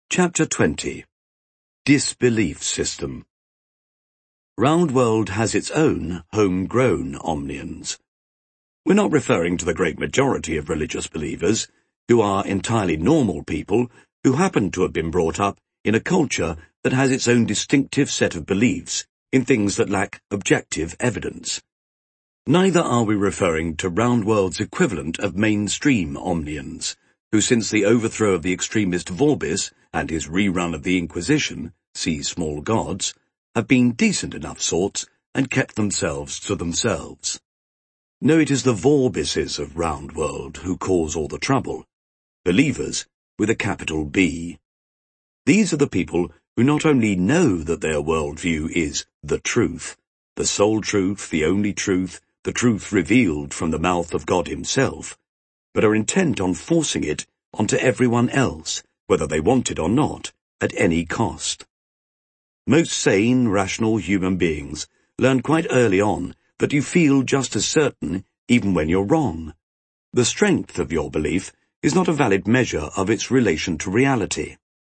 Chapter 20. Disbelief System. Roundworld has its own homegrown omnians. We're not referring to the great majority of religious believers, who are entirely normal people who happen to have been brought up in a culture that has its own distinctive set of beliefs in things that lack objective evidence. Neither are we referring to Roundworld's equivalent of mainstream omnians, who since the overthrow of the extremist Vorbis and his rerun of the Inquisition, see Small Gods, have been decent enough sorts and kept themselves to themselves. No, it is the Vorbises of Roundworld who cause all the trouble. Believers with a capital B. These are the people who not only know that their worldview is the truth, the sole truth, the only truth, the truth revealed from the mouth of God himself, but are intent on forcing it onto everyone else, whether they want it or not, at any cost. Most sane, rational human beings learn quite early on that you feel just as certain even when you're wrong. The strength of your belief is not a valid measure of its relation to reality.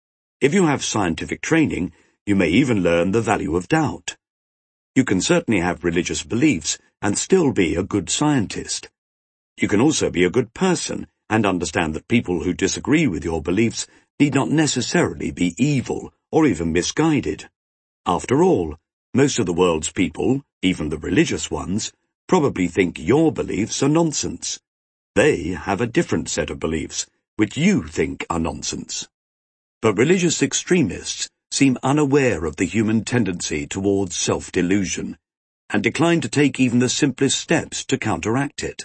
If you have scientific training, you may even learn the value of doubt. You can certainly have religious beliefs and still be a good scientist. You can also be a good person and understand that people who disagree with your beliefs need not necessarily be evil or even misguided. After all, most of the world's people, even the religious ones, probably think your beliefs are nonsense. They have a different set of beliefs, which you think are nonsense. But religious extremists seem unaware of the human tendency towards self-delusion, and decline to take even the simplest steps to counteract it.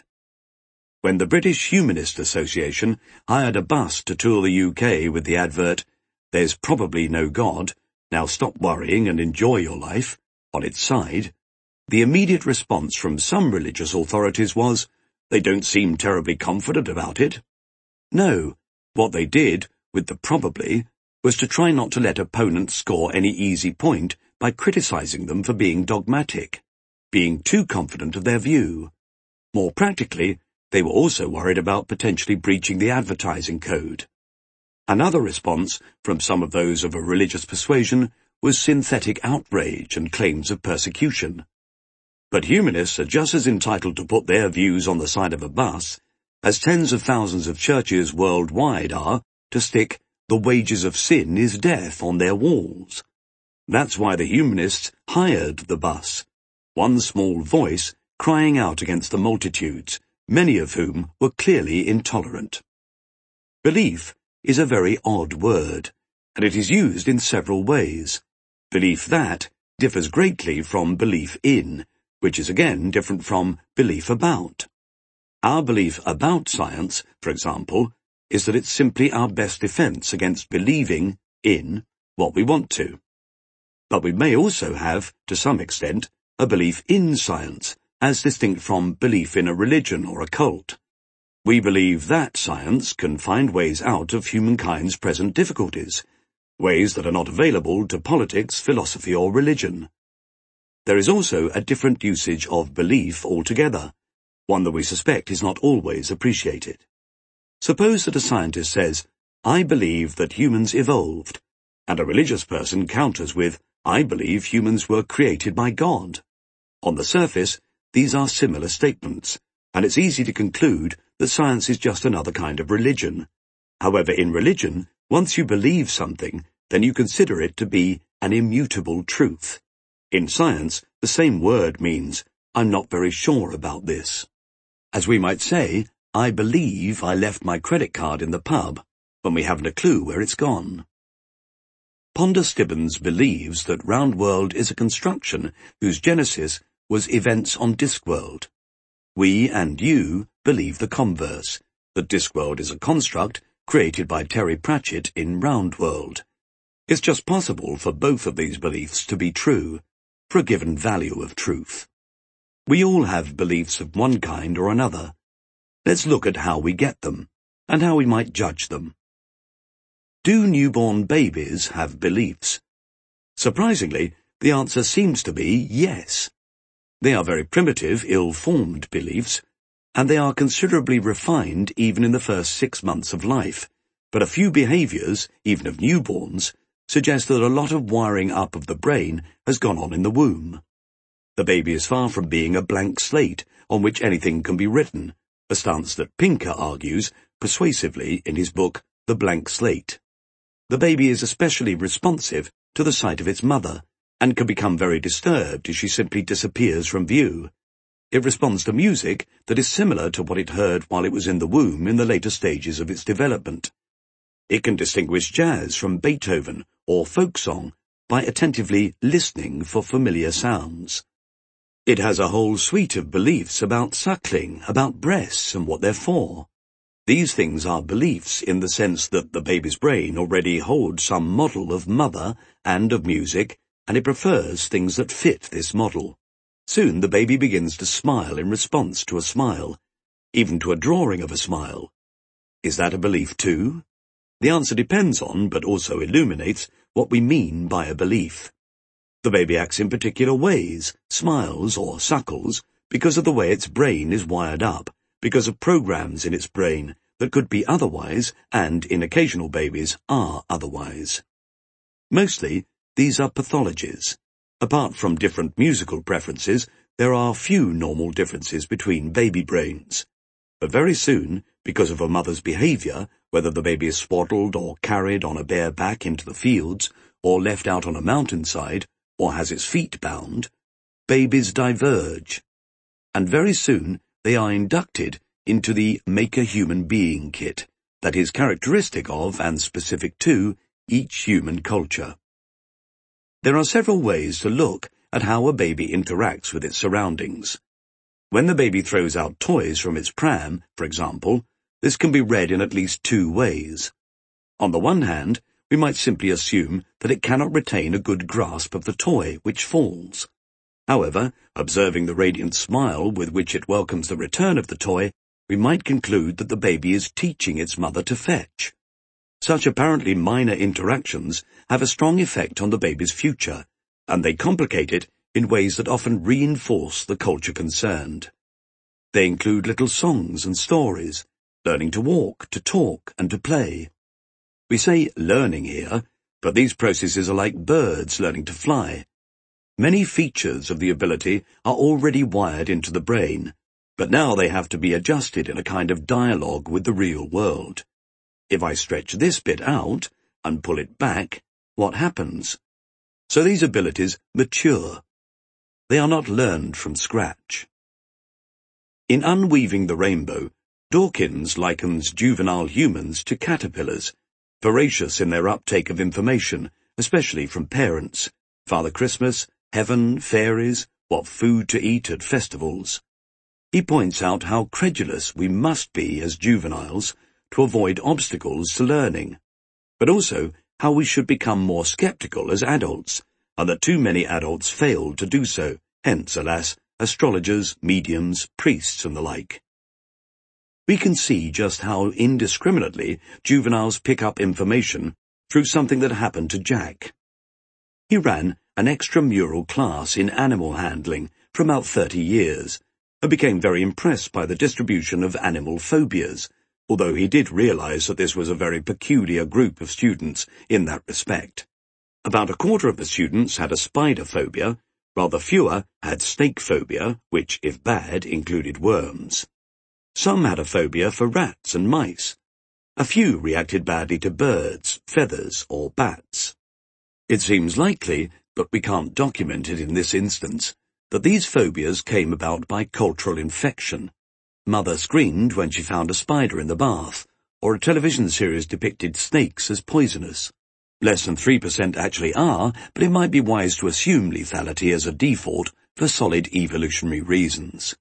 When the British Humanist Association hired a bus to tour the UK with the advert, "There's probably no God, now stop worrying and enjoy your life," on its side, the immediate response from some religious authorities was, "They don't seem terribly confident about it." No, what they did, with the probably, was to try not to let opponents score any easy point by criticizing them for being dogmatic, being too confident of their view. More practically, they were also worried about potentially breaching the advertising code. Another response from some of those of a religious persuasion was synthetic outrage and claims of persecution. But humanists are just as entitled to put their views on the side of a bus as tens of thousands of churches worldwide are to stick "the wages of sin is death" on their walls. That's why the humanists hired the bus, one small voice crying out against the multitudes, many of whom were clearly intolerant. Belief is a very odd word, and it is used in several ways. Belief that differs greatly from belief in, which is again different from belief about. Our belief about science, for example, is that it's simply our best defense against believing in what we want to. But we may also have, to some extent, a belief in science, as distinct from belief in a religion or a cult. We believe that science can find ways out of humankind's present difficulties, ways that are not available to politics, philosophy, or religion. There is also a different usage of belief altogether, one that we suspect is not always appreciated. Suppose that a scientist says, "I believe that humans evolved," and a religious person counters with, "I believe humans were created by God." On the surface, these are similar statements, and it's easy to conclude that science is just another kind of religion. However, in religion, once you believe something, then you consider it to be an immutable truth. In science, the same word means, "I'm not very sure about this." As we might say, "I believe I left my credit card in the pub," when we haven't a clue where it's gone. Ponder Stibbons believes that Roundworld is a construction whose genesis was events on Discworld. We and you believe the converse, that Discworld is a construct created by Terry Pratchett in Roundworld. It's just possible for both of these beliefs to be true, for a given value of truth. We all have beliefs of one kind or another. Let's look at how we get them, and how we might judge them. Do newborn babies have beliefs? Surprisingly, the answer seems to be yes. They are very primitive, ill-formed beliefs, and they are considerably refined even in the first 6 months of life, but a few behaviours, even of newborns, suggest that a lot of wiring up of the brain has gone on in the womb. The baby is far from being a blank slate on which anything can be written, a stance that Pinker argues persuasively in his book The Blank Slate. The baby is especially responsive to the sight of its mother, and can become very disturbed if she simply disappears from view. It responds to music that is similar to what it heard while it was in the womb in the later stages of its development. It can distinguish jazz from Beethoven or folk song by attentively listening for familiar sounds. It has a whole suite of beliefs about suckling, about breasts and what they're for. These things are beliefs in the sense that the baby's brain already holds some model of mother and of music, and it prefers things that fit this model. Soon the baby begins to smile in response to a smile, even to a drawing of a smile. Is that a belief too? The answer depends on, but also illuminates, what we mean by a belief. The baby acts in particular ways, smiles or suckles, because of the way its brain is wired up, because of programs in its brain that could be otherwise, and in occasional babies are otherwise. Mostly, these are pathologies. Apart from different musical preferences, there are few normal differences between baby brains. But very soon, because of a mother's behaviour, whether the baby is swaddled or carried on a bare back into the fields, or left out on a mountainside, or has its feet bound, babies diverge. And very soon, they are inducted into the Make a Human Being kit that is characteristic of and specific to each human culture. There are several ways to look at how a baby interacts with its surroundings. When the baby throws out toys from its pram, for example, this can be read in at least two ways. On the one hand, we might simply assume that it cannot retain a good grasp of the toy which falls. However, observing the radiant smile with which it welcomes the return of the toy, we might conclude that the baby is teaching its mother to fetch. Such apparently minor interactions have a strong effect on the baby's future, and they complicate it in ways that often reinforce the culture concerned. They include little songs and stories, learning to walk, to talk, and to play. We say learning here, but these processes are like birds learning to fly. Many features of the ability are already wired into the brain, but now they have to be adjusted in a kind of dialogue with the real world. If I stretch this bit out and pull it back, what happens? So these abilities mature. They are not learned from scratch. In Unweaving the Rainbow, Dawkins likens juvenile humans to caterpillars, voracious in their uptake of information, especially from parents, Father Christmas, heaven, fairies, what food to eat at festivals. He points out how credulous we must be as juveniles to avoid obstacles to learning, but also how we should become more sceptical as adults, and that too many adults fail to do so, hence, alas, astrologers, mediums, priests, and the like. We can see just how indiscriminately juveniles pick up information through something that happened to Jack. He ran an extramural class in animal handling for about 30 years, and became very impressed by the distribution of animal phobias, although he did realize that this was a very peculiar group of students in that respect. About a quarter of the students had a spider phobia, rather fewer had snake phobia, which, if bad, included worms. Some had a phobia for rats and mice. A few reacted badly to birds, feathers, or bats. It seems likely, but we can't document it in this instance, that these phobias came about by cultural infection. Mother screamed when she found a spider in the bath, or a television series depicted snakes as poisonous. Less than 3% actually are, but it might be wise to assume lethality as a default for solid evolutionary reasons.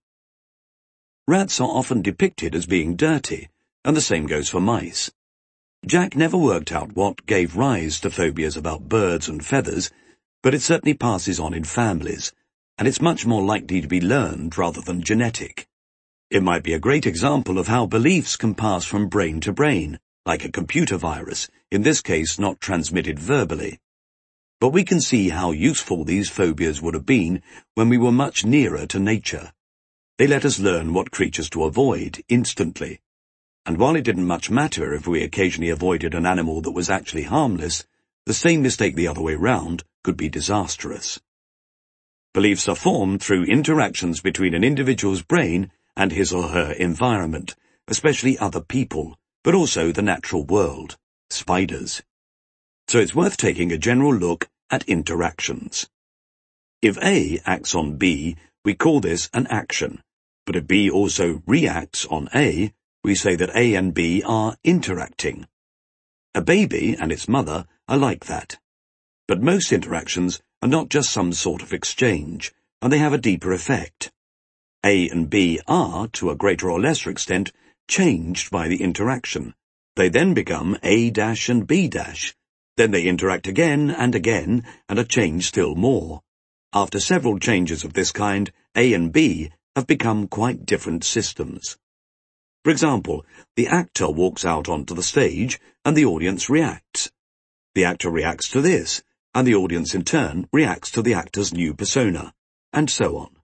Rats are often depicted as being dirty, and the same goes for mice. Jack never worked out what gave rise to phobias about birds and feathers, but it certainly passes on in families, and it's much more likely to be learned rather than genetic. It might be a great example of how beliefs can pass from brain to brain, like a computer virus, in this case not transmitted verbally. But we can see how useful these phobias would have been when we were much nearer to nature. They let us learn what creatures to avoid instantly. And while it didn't much matter if we occasionally avoided an animal that was actually harmless, the same mistake the other way round could be disastrous. Beliefs are formed through interactions between an individual's brain and his or her environment, especially other people, but also the natural world, spiders. So it's worth taking a general look at interactions. If A acts on B, we call this an action, but if B also reacts on A, we say that A and B are interacting. A baby and its mother are like that. But most interactions are not just some sort of exchange, and they have a deeper effect. A and B are, to a greater or lesser extent, changed by the interaction. They then become A' and B'. Then they interact again and again, and are changed still more. After several changes of this kind, A and B have become quite different systems. For example, the actor walks out onto the stage, and the audience reacts. The actor reacts to this, and the audience in turn reacts to the actor's new persona, and so on.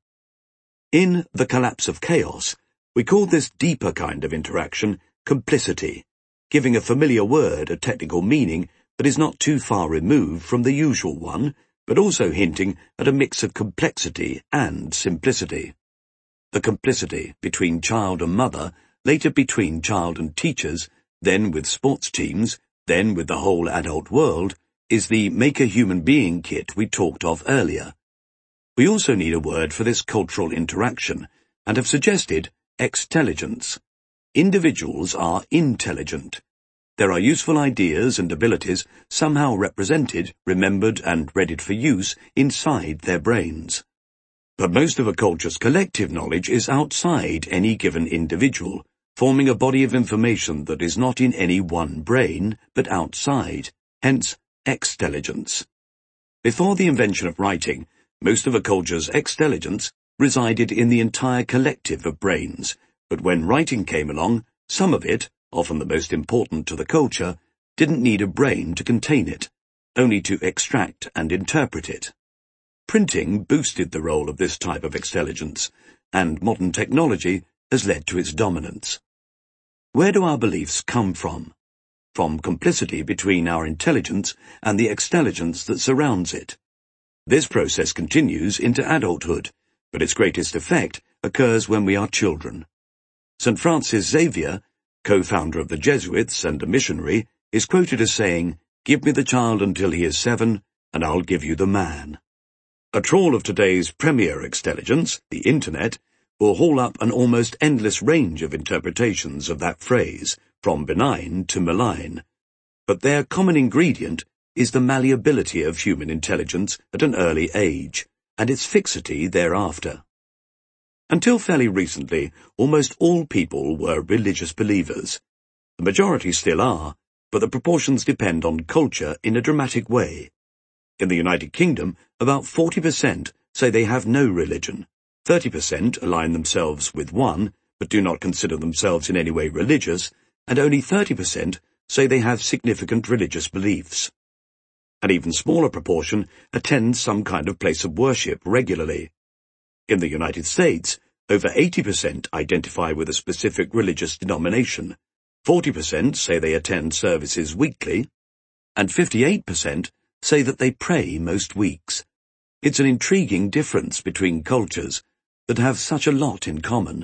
In The Collapse of Chaos, we call this deeper kind of interaction complicity, giving a familiar word a technical meaning that is not too far removed from the usual one, but also hinting at a mix of complexity and simplicity. The complicity between child and mother, later between child and teachers, then with sports teams, then with the whole adult world, is the Make a Human Being kit we talked of earlier. We also need a word for this cultural interaction, and have suggested extelligence. Individuals are intelligent. There are useful ideas and abilities somehow represented, remembered, and readied for use inside their brains. But most of a culture's collective knowledge is outside any given individual, forming a body of information that is not in any one brain, but outside, hence extelligence. Before the invention of writing, most of a culture's extelligence resided in the entire collective of brains, but when writing came along, some of it, often the most important to the culture, didn't need a brain to contain it, only to extract and interpret it. Printing boosted the role of this type of extelligence, and modern technology has led to its dominance. Where do our beliefs come from? From complicity between our intelligence and the extelligence that surrounds it. This process continues into adulthood, but its greatest effect occurs when we are children. St. Francis Xavier, co-founder of the Jesuits and a missionary, is quoted as saying, "Give me the child until he is 7, and I'll give you the man." A trawl of today's premier extelligence, the Internet, will haul up an almost endless range of interpretations of that phrase, from benign to malign. But their common ingredient is the malleability of human intelligence at an early age, and its fixity thereafter. Until fairly recently, almost all people were religious believers. The majority still are, but the proportions depend on culture in a dramatic way. In the United Kingdom, about 40% say they have no religion, 30% align themselves with one, but do not consider themselves in any way religious, and only 30% say they have significant religious beliefs. An even smaller proportion attends some kind of place of worship regularly. In the United States, over 80% identify with a specific religious denomination, 40% say they attend services weekly, and 58% say that they pray most weeks. It's an intriguing difference between cultures that have such a lot in common.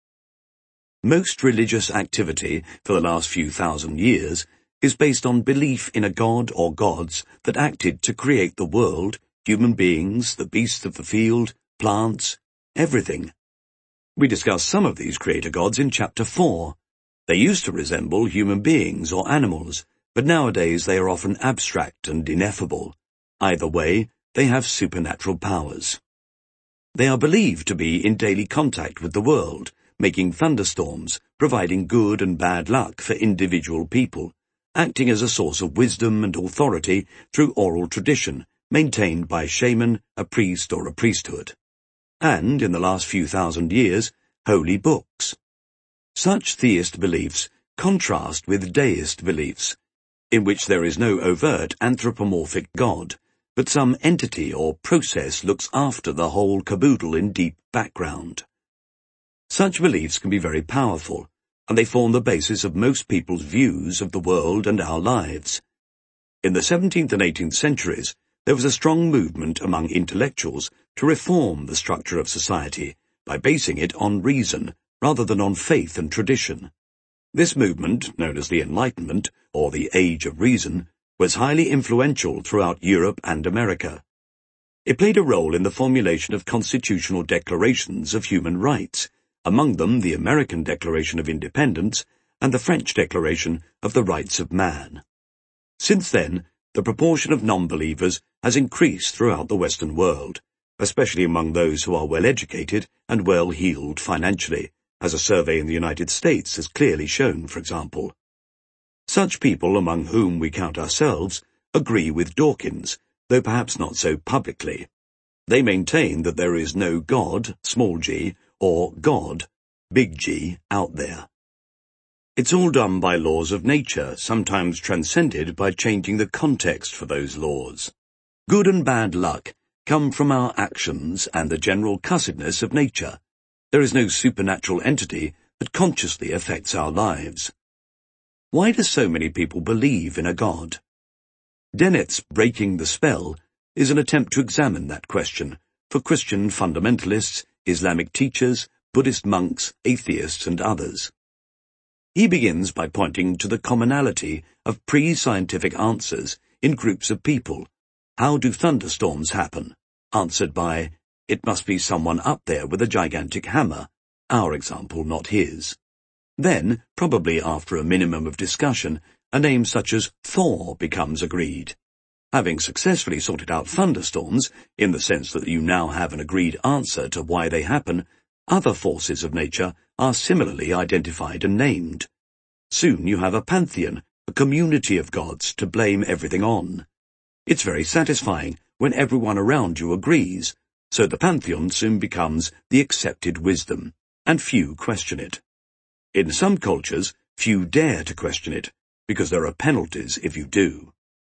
Most religious activity for the last few thousand years is based on belief in a god or gods that acted to create the world, human beings, the beasts of the field, plants, everything. We discussed some of these creator gods in Chapter 4. They used to resemble human beings or animals, but nowadays they are often abstract and ineffable. Either way, they have supernatural powers. They are believed to be in daily contact with the world, making thunderstorms, providing good and bad luck for individual people, acting as a source of wisdom and authority through oral tradition, maintained by a shaman, a priest or a priesthood. And, in the last few thousand years, holy books. Such theist beliefs contrast with deist beliefs, in which there is no overt anthropomorphic god, but some entity or process looks after the whole caboodle in deep background. Such beliefs can be very powerful, and they form the basis of most people's views of the world and our lives. In the 17th and 18th centuries, there was a strong movement among intellectuals to reform the structure of society by basing it on reason rather than on faith and tradition. This movement, known as the Enlightenment, or the Age of Reason, was highly influential throughout Europe and America. It played a role in the formulation of constitutional declarations of human rights, among them the American Declaration of Independence and the French Declaration of the Rights of Man. Since then, the proportion of non-believers has increased throughout the Western world, especially among those who are well-educated and well-heeled financially, as a survey in the United States has clearly shown, for example. Such people, among whom we count ourselves, agree with Dawkins, though perhaps not so publicly. They maintain that there is no God, small g, or God, big G, out there. It's all done by laws of nature, sometimes transcended by changing the context for those laws. Good and bad luck come from our actions and the general cussedness of nature. There is no supernatural entity that consciously affects our lives. Why do so many people believe in a God? Dennett's Breaking the Spell is an attempt to examine that question for Christian fundamentalists, Islamic teachers, Buddhist monks, atheists, and others. He begins by pointing to the commonality of pre-scientific answers in groups of people. How do thunderstorms happen? Answered by, it must be someone up there with a gigantic hammer, our example, not his. Then, probably after a minimum of discussion, a name such as Thor becomes agreed. Having successfully sorted out thunderstorms, in the sense that you now have an agreed answer to why they happen, other forces of nature are similarly identified and named. Soon you have a pantheon, a community of gods to blame everything on. It's very satisfying when everyone around you agrees, so the pantheon soon becomes the accepted wisdom, and few question it. In some cultures, few dare to question it, because there are penalties if you do.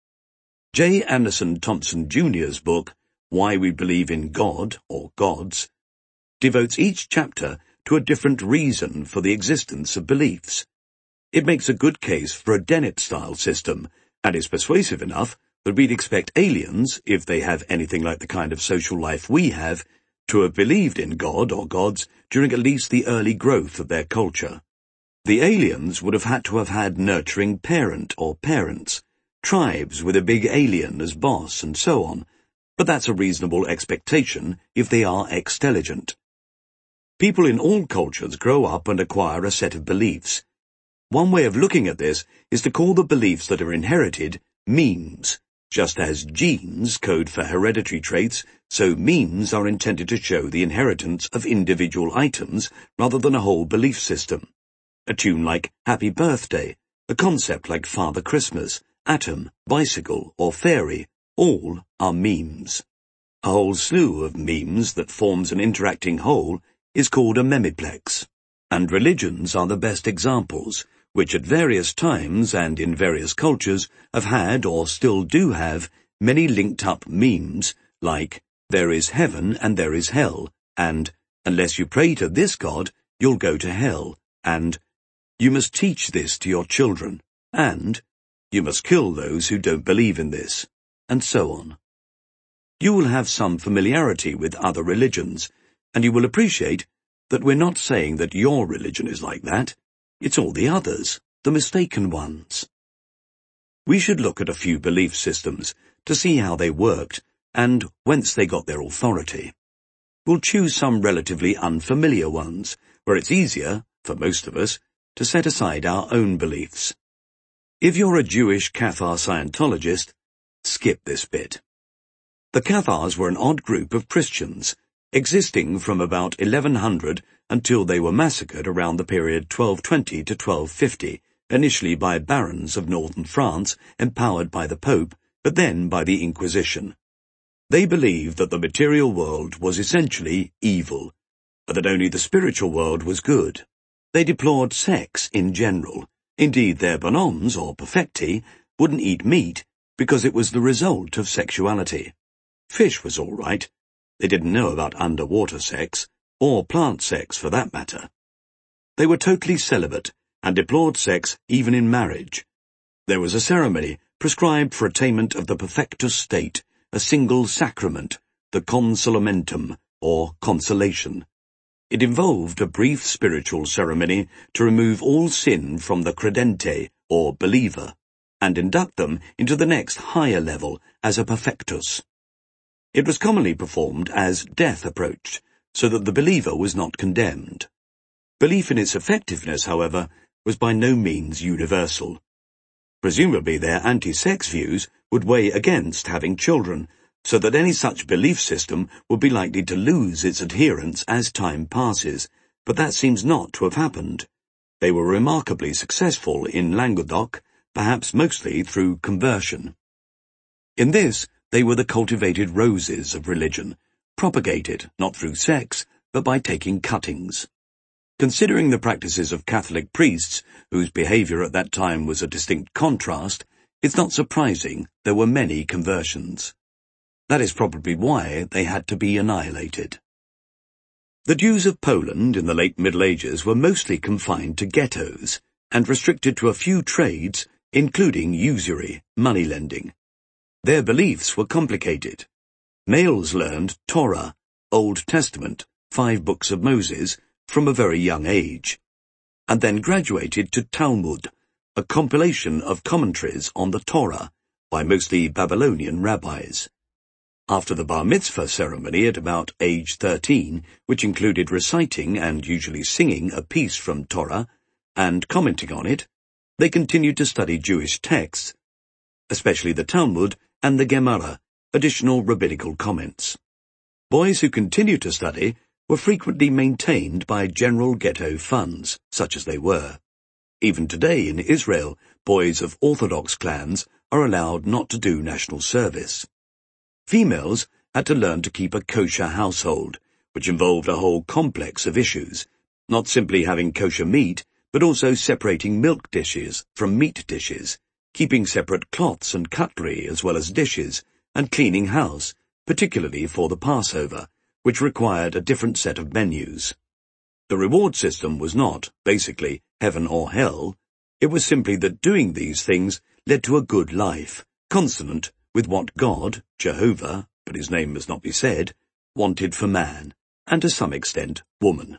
J. Anderson Thompson Jr.'s book, Why We Believe in God, or Gods, devotes each chapter to a different reason for the existence of beliefs. It makes a good case for a Dennett-style system, and is persuasive enough that we'd expect aliens, if they have anything like the kind of social life we have, to have believed in God or gods during at least the early growth of their culture. The aliens would have had nurturing parent or parents, tribes with a big alien as boss, and so on, but that's a reasonable expectation if they are extelligent. People in all cultures grow up and acquire a set of beliefs. One way of looking at this is to call the beliefs that are inherited memes. Just as genes code for hereditary traits, so memes are intended to show the inheritance of individual items rather than a whole belief system. A tune like Happy Birthday, a concept like Father Christmas, atom, bicycle, or fairy, all are memes. A whole slew of memes that forms an interacting whole is called a memeplex, and religions are the best examples, which at various times and in various cultures have had or still do have many linked-up memes like there is heaven and there is hell, and unless you pray to this God, you'll go to hell, and you must teach this to your children, and you must kill those who don't believe in this, and so on. You will have some familiarity with other religions, and you will appreciate that we're not saying that your religion is like that. It's all the others, the mistaken ones. We should look at a few belief systems to see how they worked and whence they got their authority. We'll choose some relatively unfamiliar ones, where it's easier, for most of us, to set aside our own beliefs. If you're a Jewish Cathar Scientologist, skip this bit. The Cathars were an odd group of Christians, existing from about 1100 until they were massacred around the period 1220 to 1250, initially by barons of northern France, empowered by the Pope, but then by the Inquisition. They believed that the material world was essentially evil, but that only the spiritual world was good. They deplored sex in general. Indeed, their bonhommes, or perfecti, wouldn't eat meat because it was the result of sexuality. Fish was all right. They didn't know about underwater sex, or plant sex for that matter. They were totally celibate and deplored sex even in marriage. There was a ceremony prescribed for attainment of the perfectus state, a single sacrament, the consolamentum, or consolation. It involved a brief spiritual ceremony to remove all sin from the credente, or believer, and induct them into the next higher level as a perfectus. It was commonly performed as death approached, so that the believer was not condemned. Belief in its effectiveness, however, was by no means universal. Presumably their anti-sex views would weigh against having children, so that any such belief system would be likely to lose its adherents as time passes, but that seems not to have happened. They were remarkably successful in Languedoc, perhaps mostly through conversion. In this, they were the cultivated roses of religion, propagated not through sex, but by taking cuttings. Considering the practices of Catholic priests, whose behaviour at that time was a distinct contrast, it's not surprising there were many conversions. That is probably why they had to be annihilated. The Jews of Poland in the late Middle Ages were mostly confined to ghettos and restricted to a few trades, including usury, money lending. Their beliefs were complicated. Males learned Torah, Old Testament, 5 books of Moses, from a very young age, and then graduated to Talmud, a compilation of commentaries on the Torah by mostly Babylonian rabbis. After the bar mitzvah ceremony at about age 13, which included reciting and usually singing a piece from Torah and commenting on it, they continued to study Jewish texts, especially the Talmud and the Gemara, additional rabbinical comments. Boys who continued to study were frequently maintained by general ghetto funds, such as they were. Even today in Israel, boys of Orthodox clans are allowed not to do national service. Females had to learn to keep a kosher household, which involved a whole complex of issues, not simply having kosher meat, but also separating milk dishes from meat dishes, keeping separate cloths and cutlery as well as dishes, and cleaning house, particularly for the Passover, which required a different set of menus. The reward system was not, basically, heaven or hell. It was simply that doing these things led to a good life, consonant with what God, Jehovah, but his name must not be said, wanted for man, and to some extent woman.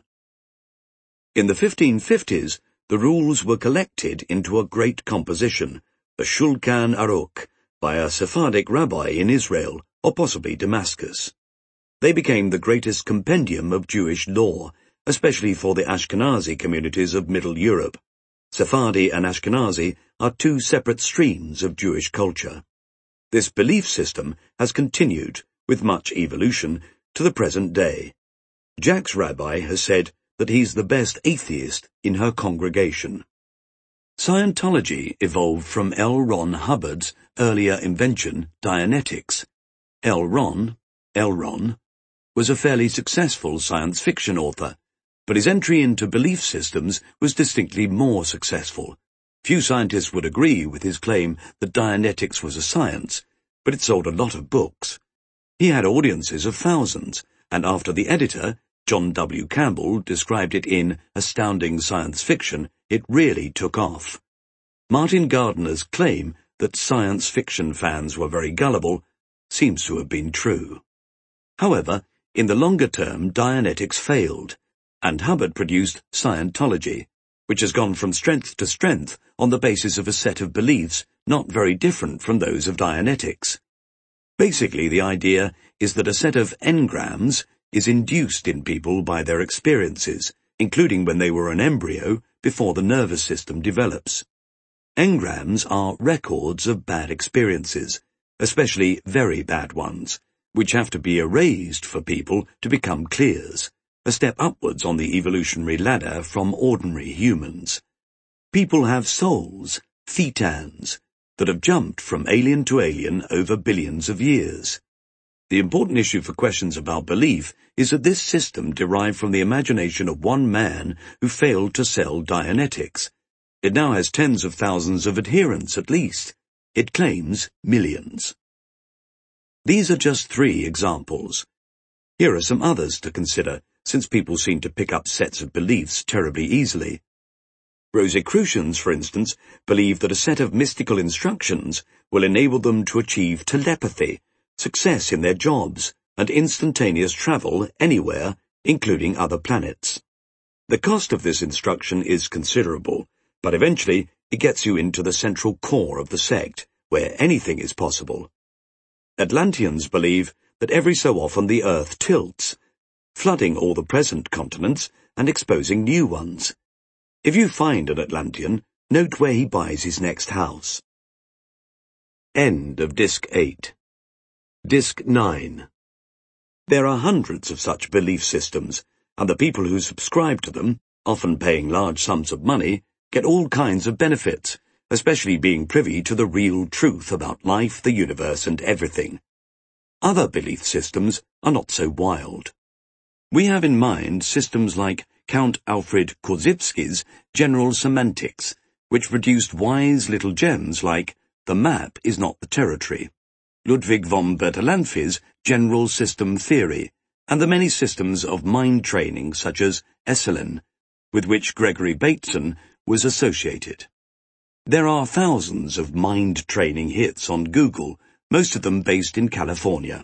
In the 1550s, the rules were collected into a great composition, the Shulchan Aruch, by a Sephardic rabbi in Israel, or possibly Damascus. They became the greatest compendium of Jewish law, especially for the Ashkenazi communities of Middle Europe. Sephardi and Ashkenazi are 2 separate streams of Jewish culture. This belief system has continued, with much evolution, to the present day. Jack's rabbi has said that he's the best atheist in her congregation. Scientology evolved from L. Ron Hubbard's earlier invention, Dianetics. L. Ron was a fairly successful science fiction author, but his entry into belief systems was distinctly more successful. Few scientists would agree with his claim that Dianetics was a science, but it sold a lot of books. He had audiences of thousands, and after the editor, John W. Campbell, described it in Astounding Science Fiction, it really took off. Martin Gardner's claim that science fiction fans were very gullible seems to have been true. However, in the longer term, Dianetics failed, and Hubbard produced Scientology, which has gone from strength to strength on the basis of a set of beliefs not very different from those of Dianetics. Basically, the idea is that a set of engrams is induced in people by their experiences, including when they were an embryo, before the nervous system develops. Engrams are records of bad experiences, especially very bad ones, which have to be erased for people to become clears, a step upwards on the evolutionary ladder from ordinary humans. People have souls, thetans, that have jumped from alien to alien over billions of years. The important issue for questions about belief is that this system derived from the imagination of one man who failed to sell Dianetics. It now has tens of thousands of adherents at least. It claims millions. These are just 3 examples. Here are some others to consider, since people seem to pick up sets of beliefs terribly easily. Rosicrucians, for instance, believe that a set of mystical instructions will enable them to achieve telepathy, success in their jobs, and instantaneous travel anywhere, including other planets. The cost of this instruction is considerable, but eventually it gets you into the central core of the sect, where anything is possible. Atlanteans believe that every so often the Earth tilts, flooding all the present continents and exposing new ones. If you find an Atlantean, note where he buys his next house. End of Disc 8. Disc 9. There are hundreds of such belief systems, and the people who subscribe to them, often paying large sums of money, get all kinds of benefits, especially being privy to the real truth about life, the universe, and everything. Other belief systems are not so wild. We have in mind systems like Count Alfred Korzybski's general semantics, which produced wise little gems like the map is not the territory, Ludwig von Bertalanffy's general system theory, and the many systems of mind training such as Esalen, with which Gregory Bateson was associated. There are thousands of mind training hits on Google, most of them based in California.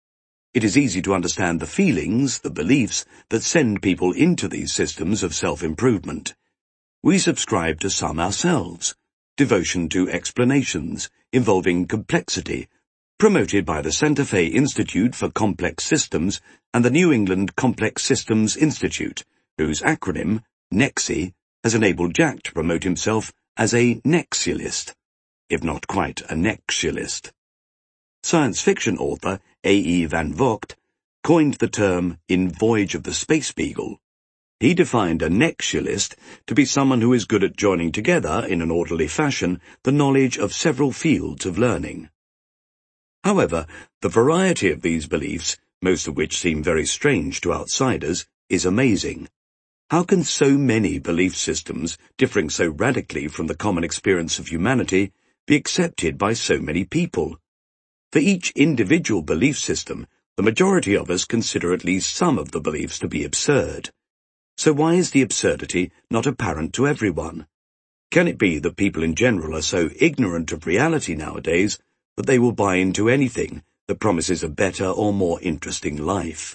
It is easy to understand the feelings, the beliefs, that send people into these systems of self-improvement. We subscribe to some ourselves. Devotion to explanations, involving complexity, promoted by the Santa Fe Institute for Complex Systems and the New England Complex Systems Institute, whose acronym, NEXI, has enabled Jack to promote himself as a nexialist, if not quite a nexialist. Science fiction author A. E. Van Vogt coined the term in Voyage of the Space Beagle. He defined a nexialist to be someone who is good at joining together, in an orderly fashion, the knowledge of several fields of learning. However, the variety of these beliefs, most of which seem very strange to outsiders, is amazing. How can so many belief systems, differing so radically from the common experience of humanity, be accepted by so many people? For each individual belief system, the majority of us consider at least some of the beliefs to be absurd. So why is the absurdity not apparent to everyone? Can it be that people in general are so ignorant of reality nowadays that they will buy into anything that promises a better or more interesting life?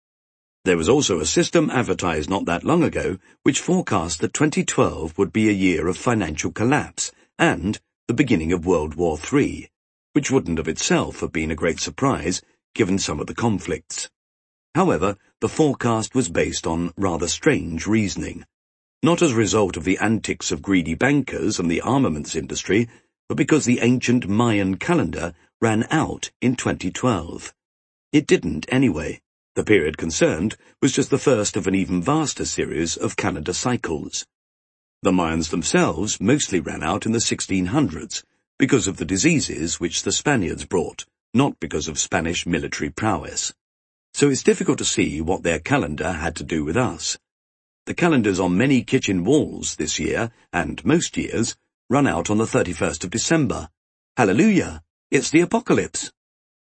There was also a system advertised not that long ago which forecast that 2012 would be a year of financial collapse and the beginning of World War III, which wouldn't of itself have been a great surprise given some of the conflicts. However, the forecast was based on rather strange reasoning, not as a result of the antics of greedy bankers and the armaments industry, but because the ancient Mayan calendar ran out in 2012. It didn't anyway. The period concerned was just the first of an even vaster series of calendar cycles. The Mayans themselves mostly ran out in the 1600s, because of the diseases which the Spaniards brought, not because of Spanish military prowess. So it's difficult to see what their calendar had to do with us. The calendars on many kitchen walls this year, and most years, run out on the 31st of December. Hallelujah! It's the apocalypse!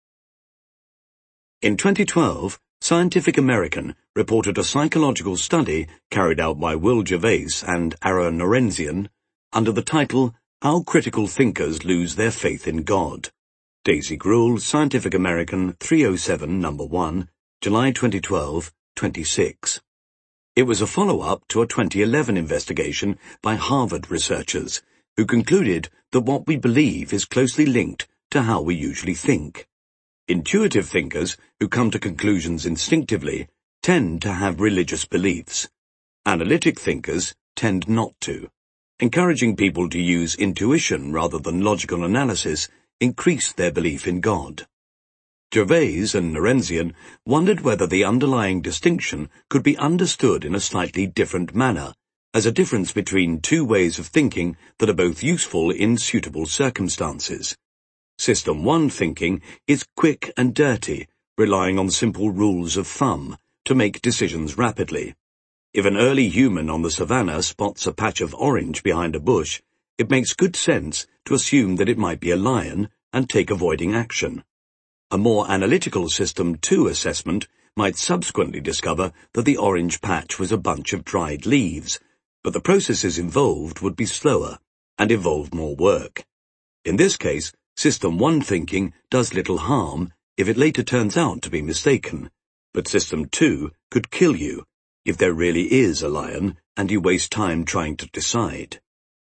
In 2012, Scientific American reported a psychological study carried out by Will Gervais and Ara Norenzian under the title How Critical Thinkers Lose Their Faith in God. Daisy Gruhl, Scientific American, 307, No. 1, July 2012, 26. It was a follow-up to a 2011 investigation by Harvard researchers, who concluded that what we believe is closely linked to how we usually think. Intuitive thinkers, who come to conclusions instinctively, tend to have religious beliefs. Analytic thinkers tend not to. Encouraging people to use intuition rather than logical analysis increased their belief in God. Gervais and Norenzian wondered whether the underlying distinction could be understood in a slightly different manner, as a difference between two ways of thinking that are both useful in suitable circumstances. System 1 thinking is quick and dirty, relying on simple rules of thumb to make decisions rapidly. If an early human on the savannah spots a patch of orange behind a bush, it makes good sense to assume that it might be a lion and take avoiding action. A more analytical System 2 assessment might subsequently discover that the orange patch was a bunch of dried leaves, but the processes involved would be slower and involve more work. In this case, System 1 thinking does little harm if it later turns out to be mistaken, but System 2 could kill you if there really is a lion and you waste time trying to decide.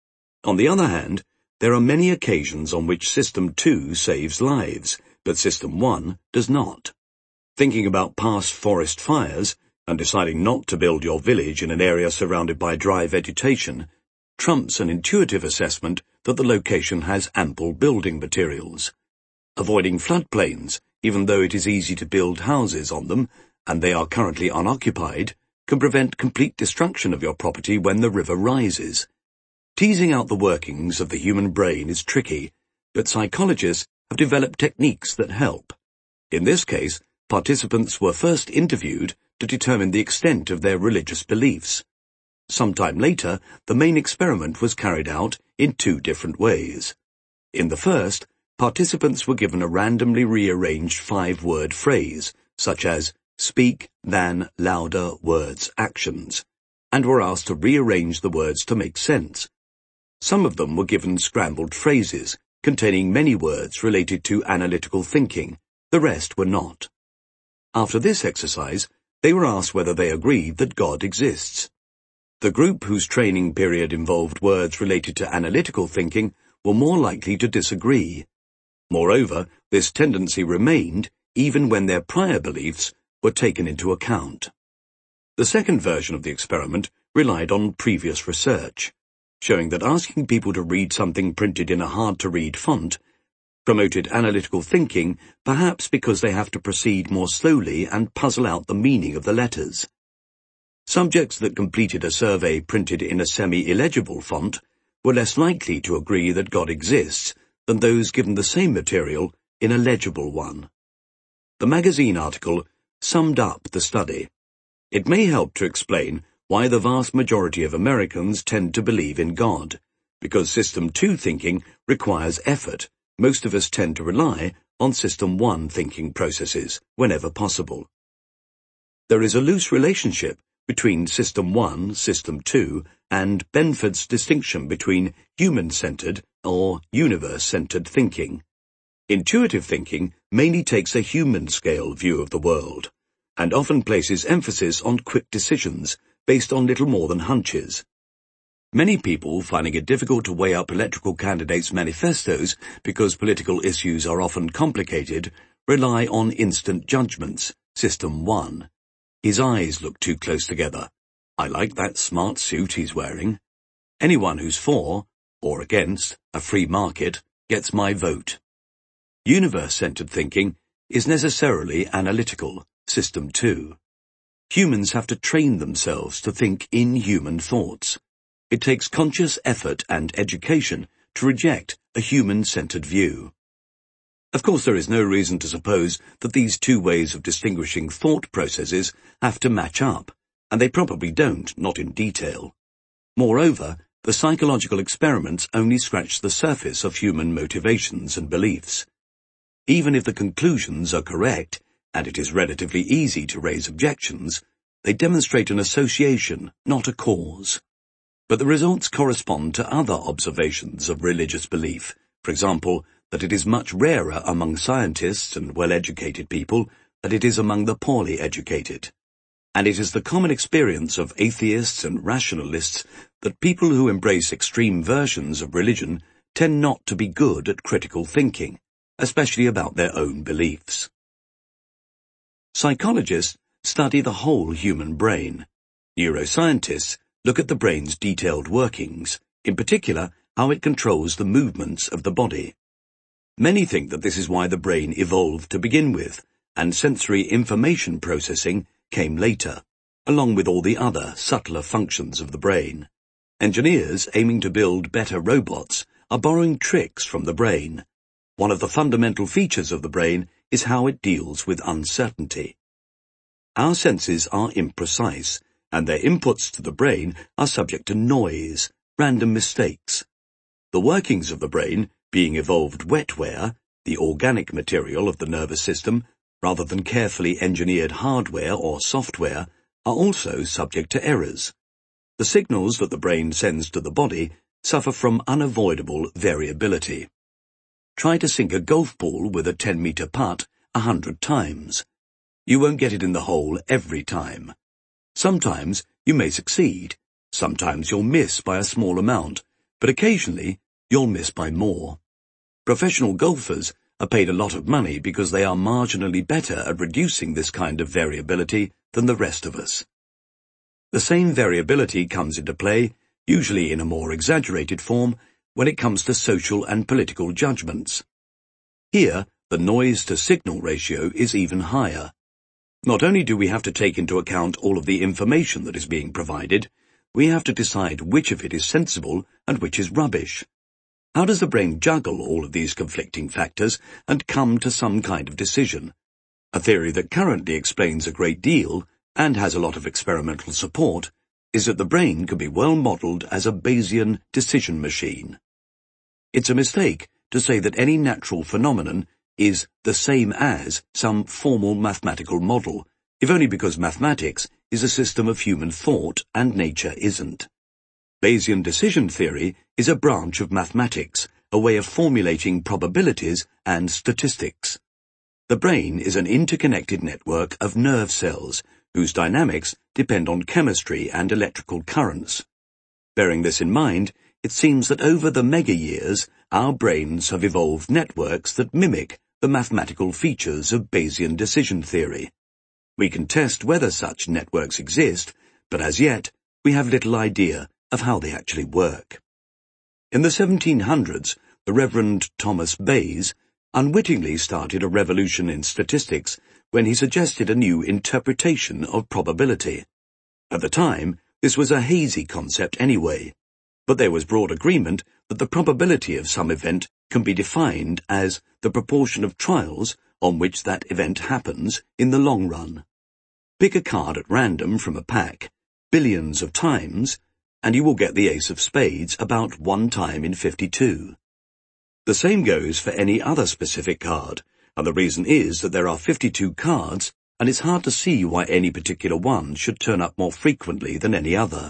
On the other hand, there are many occasions on which System 2 saves lives, but System 1 does not. Thinking about past forest fires and deciding not to build your village in an area surrounded by dry vegetation trumps an intuitive assessment that the location has ample building materials. Avoiding floodplains, even though it is easy to build houses on them, and they are currently unoccupied, can prevent complete destruction of your property when the river rises. Teasing out the workings of the human brain is tricky, but psychologists have developed techniques that help. In this case, participants were first interviewed to determine the extent of their religious beliefs. Sometime later, the main experiment was carried out in 2 different ways. In the first, participants were given a randomly rearranged 5-word phrase, such as speak, than, louder, words, actions, and were asked to rearrange the words to make sense. Some of them were given scrambled phrases, containing many words related to analytical thinking. The rest were not. After this exercise, they were asked whether they agreed that God exists. The group whose training period involved words related to analytical thinking were more likely to disagree. Moreover, this tendency remained even when their prior beliefs were taken into account. The second version of the experiment relied on previous research, showing that asking people to read something printed in a hard-to-read font promoted analytical thinking, perhaps because they have to proceed more slowly and puzzle out the meaning of the letters. Subjects that completed a survey printed in a semi-illegible font were less likely to agree that God exists than those given the same material in a legible one. The magazine article summed up the study. It may help to explain why the vast majority of Americans tend to believe in God. Because System 2 thinking requires effort, most of us tend to rely on System 1 thinking processes whenever possible. There is a loose relationship between System 1, System 2, and Benford's distinction between human-centered or universe-centered thinking. Intuitive thinking mainly takes a human-scale view of the world, and often places emphasis on quick decisions based on little more than hunches. Many people, finding it difficult to weigh up electoral candidates' manifestos because political issues are often complicated, rely on instant judgments, System 1. His eyes look too close together. I like that smart suit he's wearing. Anyone who's for, or against, a free market gets my vote. Universe-centered thinking is necessarily analytical, System 2. Humans have to train themselves to think in human thoughts. It takes conscious effort and education to reject a human-centered view. Of course, there is no reason to suppose that these 2 ways of distinguishing thought processes have to match up, and they probably don't, not in detail. Moreover, the psychological experiments only scratch the surface of human motivations and beliefs. Even if the conclusions are correct, and it is relatively easy to raise objections, they demonstrate an association, not a cause. But the results correspond to other observations of religious belief, for example, that it is much rarer among scientists and well-educated people than it is among the poorly educated. And it is the common experience of atheists and rationalists that people who embrace extreme versions of religion tend not to be good at critical thinking, especially about their own beliefs. Psychologists study the whole human brain. Neuroscientists look at the brain's detailed workings, in particular how it controls the movements of the body. Many think that this is why the brain evolved to begin with, and sensory information processing came later, along with all the other subtler functions of the brain. Engineers aiming to build better robots are borrowing tricks from the brain. One of the fundamental features of the brain is how it deals with uncertainty. Our senses are imprecise, and their inputs to the brain are subject to noise, random mistakes. The workings of the brain, being evolved wetware, the organic material of the nervous system, rather than carefully engineered hardware or software, are also subject to errors. The signals that the brain sends to the body suffer from unavoidable variability. Try to sink a golf ball with a 10-meter putt 100 times. You won't get it in the hole every time. Sometimes you may succeed, sometimes you'll miss by a small amount, but occasionally you'll miss by more. Professional golfers are paid a lot of money because they are marginally better at reducing this kind of variability than the rest of us. The same variability comes into play, usually in a more exaggerated form, when it comes to social and political judgments. Here, the noise-to-signal ratio is even higher. Not only do we have to take into account all of the information that is being provided, we have to decide which of it is sensible and which is rubbish. How does the brain juggle all of these conflicting factors and come to some kind of decision? A theory that currently explains a great deal, and has a lot of experimental support, is that the brain can be well modeled as a Bayesian decision machine. It's a mistake to say that any natural phenomenon is the same as some formal mathematical model, if only because mathematics is a system of human thought and nature isn't. Bayesian decision theory is a branch of mathematics, a way of formulating probabilities and statistics. The brain is an interconnected network of nerve cells, whose dynamics depend on chemistry and electrical currents. Bearing this in mind, it seems that over the mega-years, our brains have evolved networks that mimic the mathematical features of Bayesian decision theory. We can test whether such networks exist, but as yet, we have little idea of how they actually work. In the 1700s, the Reverend Thomas Bayes unwittingly started a revolution in statistics when he suggested a new interpretation of probability. At the time, this was a hazy concept anyway, but there was broad agreement that the probability of some event can be defined as the proportion of trials on which that event happens in the long run. Pick a card at random from a pack, billions of times, and you will get the ace of spades about 1 time in 52. The same goes for any other specific card, and the reason is that there are 52 cards, and it's hard to see why any particular one should turn up more frequently than any other.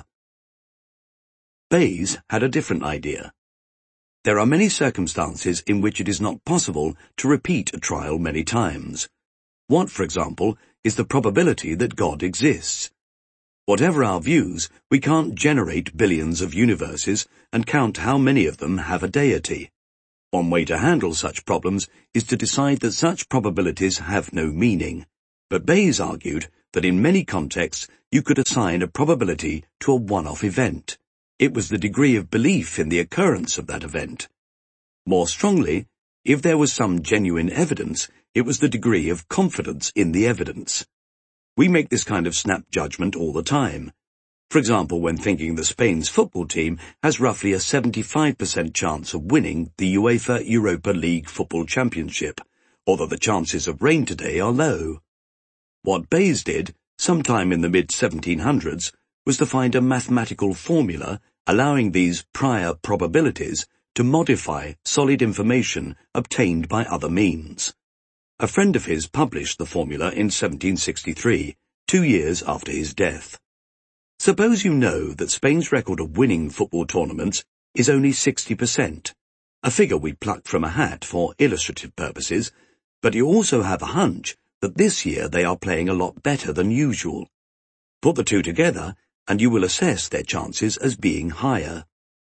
Bayes had a different idea. There are many circumstances in which it is not possible to repeat a trial many times. What, for example, is the probability that God exists? Whatever our views, we can't generate billions of universes and count how many of them have a deity. One way to handle such problems is to decide that such probabilities have no meaning. But Bayes argued that in many contexts you could assign a probability to a one-off event. It was the degree of belief in the occurrence of that event. More strongly, if there was some genuine evidence, it was the degree of confidence in the evidence. We make this kind of snap judgment all the time. For example, when thinking that Spain's football team has roughly a 75% chance of winning the UEFA Europa League Football Championship, or that the chances of rain today are low. What Bayes did, sometime in the mid-1700s, was to find a mathematical formula allowing these prior probabilities to modify solid information obtained by other means. A friend of his published the formula in 1763, 2 years after his death. Suppose you know that Spain's record of winning football tournaments is only 60%, a figure we plucked from a hat for illustrative purposes, but you also have a hunch that this year they are playing a lot better than usual. Put the two together, and you will assess their chances as being higher.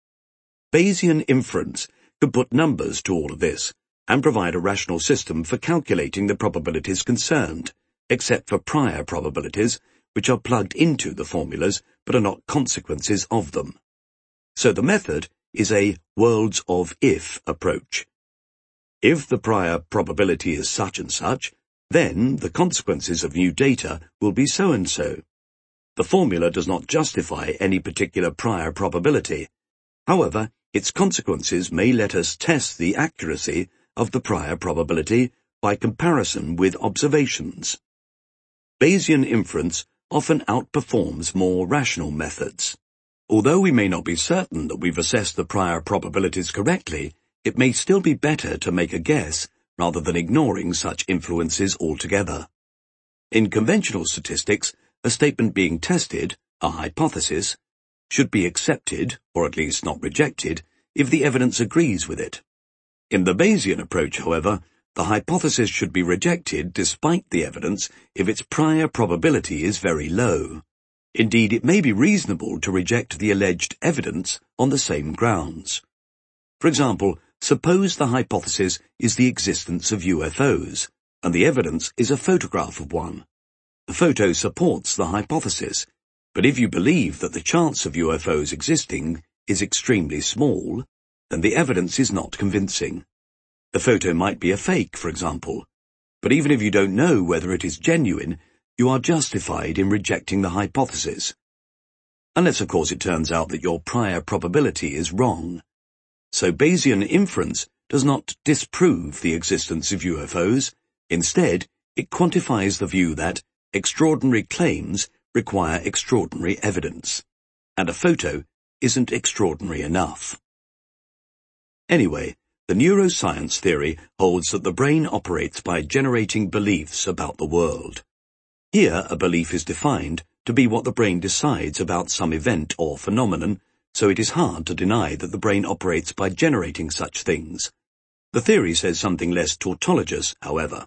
Bayesian inference could put numbers to all of this, and provide a rational system for calculating the probabilities concerned, except for prior probabilities, which are plugged into the formulas but are not consequences of them. So the method is a worlds of if approach. If the prior probability is such and such, then the consequences of new data will be so and so. The formula does not justify any particular prior probability. However, its consequences may let us test the accuracy of the prior probability by comparison with observations. Bayesian inference often outperforms more rational methods. Although we may not be certain that we've assessed the prior probabilities correctly, it may still be better to make a guess rather than ignoring such influences altogether. In conventional statistics, a statement being tested, a hypothesis, should be accepted, or at least not rejected, if the evidence agrees with it. In the Bayesian approach, however, the hypothesis should be rejected despite the evidence if its prior probability is very low. Indeed, it may be reasonable to reject the alleged evidence on the same grounds. For example, suppose the hypothesis is the existence of UFOs, and the evidence is a photograph of one. The photo supports the hypothesis, but if you believe that the chance of UFOs existing is extremely small, then the evidence is not convincing. The photo might be a fake, for example, but even if you don't know whether it is genuine, you are justified in rejecting the hypothesis. Unless, of course, it turns out that your prior probability is wrong. So Bayesian inference does not disprove the existence of UFOs. Instead, it quantifies the view that extraordinary claims require extraordinary evidence, and a photo isn't extraordinary enough. Anyway, the neuroscience theory holds that the brain operates by generating beliefs about the world. Here, a belief is defined to be what the brain decides about some event or phenomenon, so it is hard to deny that the brain operates by generating such things. The theory says something less tautologous, however.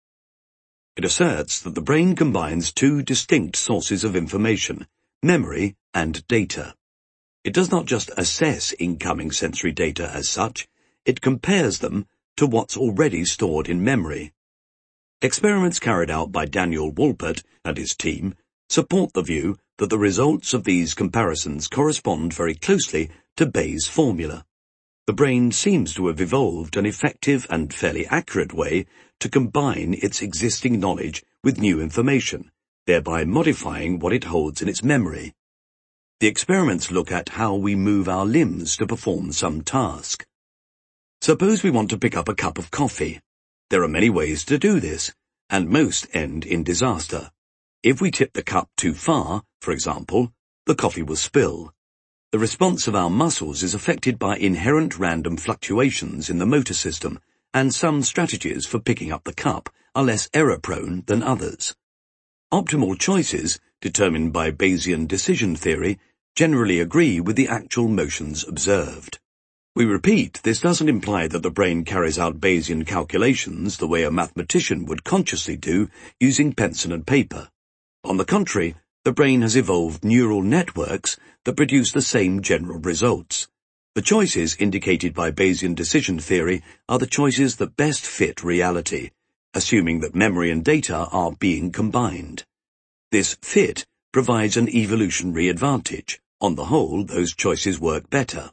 It asserts that the brain combines two distinct sources of information, memory and data. It does not just assess incoming sensory data as such, it compares them to what's already stored in memory. Experiments carried out by Daniel Wolpert and his team support the view that the results of these comparisons correspond very closely to Bayes' formula. The brain seems to have evolved an effective and fairly accurate way to combine its existing knowledge with new information, thereby modifying what it holds in its memory. The experiments look at how we move our limbs to perform some task. Suppose we want to pick up a cup of coffee. There are many ways to do this, and most end in disaster. If we tip the cup too far, for example, the coffee will spill. The response of our muscles is affected by inherent random fluctuations in the motor system, and some strategies for picking up the cup are less error-prone than others. Optimal choices, determined by Bayesian decision theory, generally agree with the actual motions observed. We repeat, this doesn't imply that the brain carries out Bayesian calculations the way a mathematician would consciously do using pencil and paper. On the contrary, the brain has evolved neural networks that produce the same general results. The choices indicated by Bayesian decision theory are the choices that best fit reality, assuming that memory and data are being combined. This fit provides an evolutionary advantage. On the whole, those choices work better.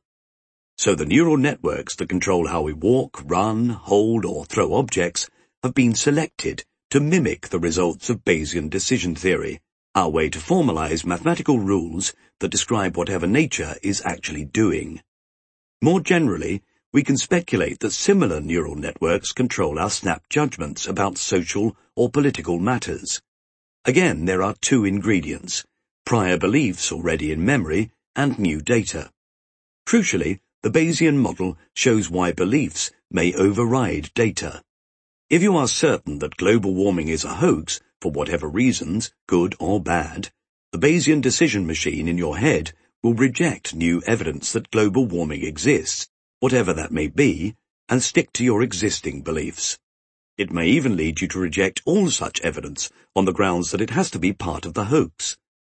So the neural networks that control how we walk, run, hold, or throw objects have been selected to mimic the results of Bayesian decision theory, our way to formalize mathematical rules that describe whatever nature is actually doing. More generally, we can speculate that similar neural networks control our snap judgments about social or political matters. Again, there are two ingredients: prior beliefs already in memory and new data. Crucially, the Bayesian model shows why beliefs may override data. If you are certain that global warming is a hoax, for whatever reasons, good or bad, the Bayesian decision machine in your head will reject new evidence that global warming exists, whatever that may be, and stick to your existing beliefs. It may even lead you to reject all such evidence on the grounds that it has to be part of the hoax.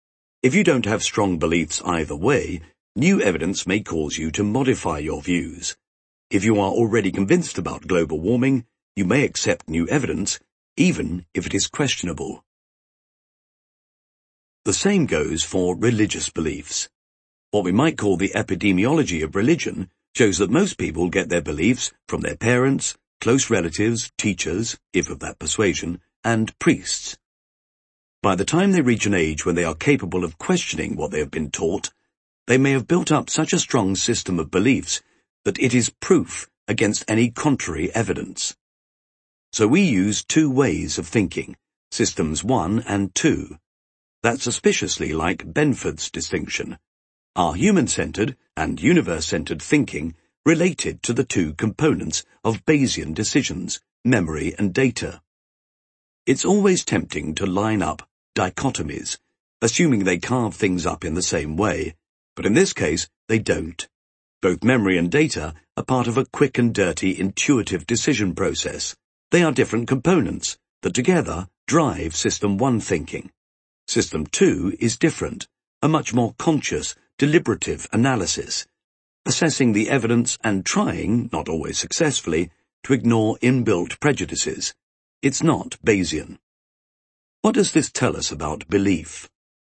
If you don't have strong beliefs either way, new evidence may cause you to modify your views. If you are already convinced about global warming, you may accept new evidence, even if it is questionable. The same goes for religious beliefs. What we might call the epidemiology of religion shows that most people get their beliefs from their parents, close relatives, teachers, if of that persuasion, and priests. By the time they reach an age when they are capable of questioning what they have been taught, they may have built up such a strong system of beliefs that it is proof against any contrary evidence. So we use two ways of thinking, systems 1 and 2. That's suspiciously like Benford's distinction. Are human-centered and universe-centered thinking related to the two components of Bayesian decisions, memory and data. It's always tempting to line up dichotomies, assuming they carve things up in the same way, but in this case, they don't. Both memory and data are part of a quick and dirty intuitive decision process. They are different components that together drive System 1 thinking. System 2 is different, a much more conscious, deliberative analysis, assessing the evidence and trying, not always successfully, to ignore inbuilt prejudices. It's not Bayesian. What does this tell us about belief?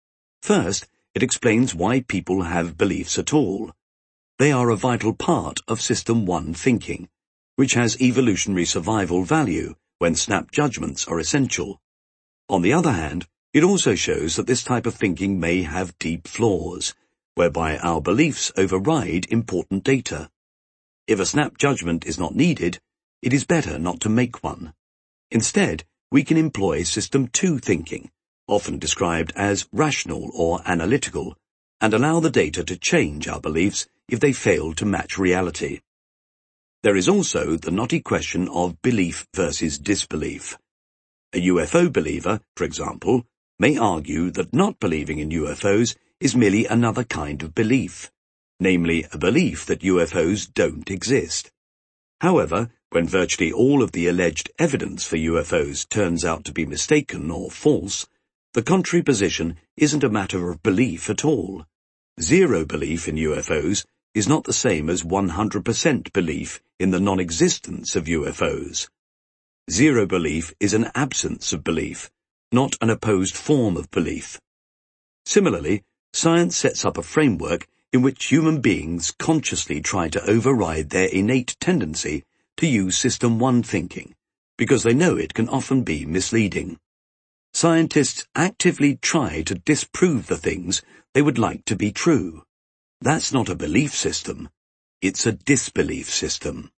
First, it explains why people have beliefs at all. They are a vital part of System 1 thinking, which has evolutionary survival value when snap judgments are essential. On the other hand, it also shows that this type of thinking may have deep flaws, whereby our beliefs override important data. If a snap judgment is not needed, it is better not to make one. Instead, we can employ System 2 thinking, often described as rational or analytical, and allow the data to change our beliefs if they fail to match reality. There is also the knotty question of belief versus disbelief. A UFO believer, for example, may argue that not believing in UFOs is merely another kind of belief, namely a belief that UFOs don't exist. However, when virtually all of the alleged evidence for UFOs turns out to be mistaken or false, the contrary position isn't a matter of belief at all. Zero belief in UFOs is not the same as 100% belief in the non-existence of UFOs. Zero belief is an absence of belief, not an opposed form of belief. Similarly, science sets up a framework in which human beings consciously try to override their innate tendency to use System 1 thinking, because they know it can often be misleading. Scientists actively try to disprove the things they would like to be true. That's not a belief system, it's a disbelief system.